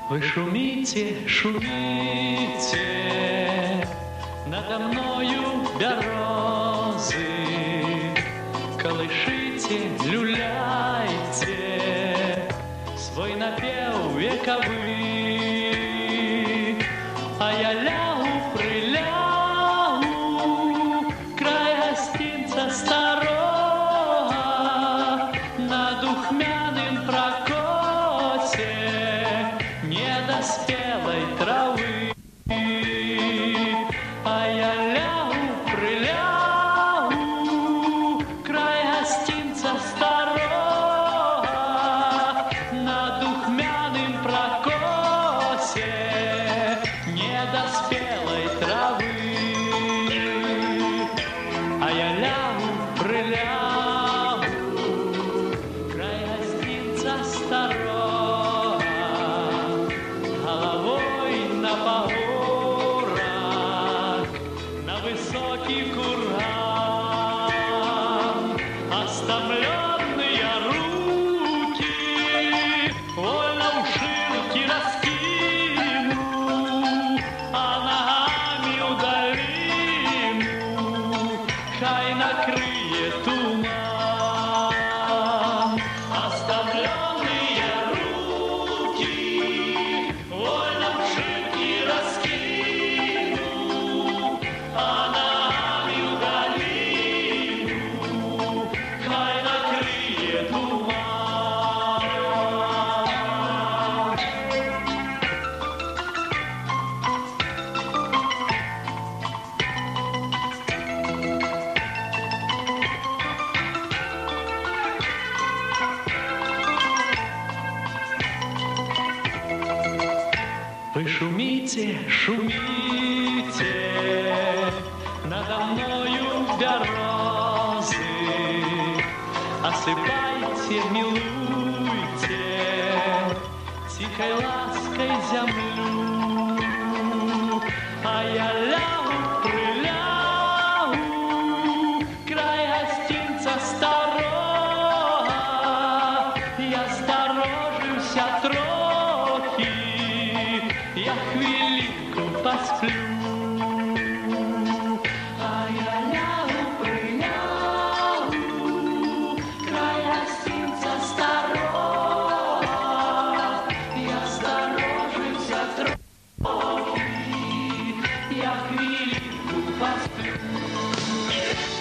Вы шумите, шумите, надо мною березы, колышите, люляйте свой напев вековый, а я лягу, прилягу, край гостинца старого, на духмяным прокосе недоспелой травы, а я лягу, прилягу, край гостинца старого, на духмяным прокосе недоспелой травы, а я лягу, прилягу, край гостинца старого, головой на погорах, на высокий курган, остомленные руки вольно в ширки раскину, а ногами в долину хай накрыет туман. Оставленные руки вольно в ширки раскину, а ногами в долину хай накрыет туман. Вы шумите, шумите, надо мною березы, осыпайте, милуйте тихой лаской землю, а я лягу,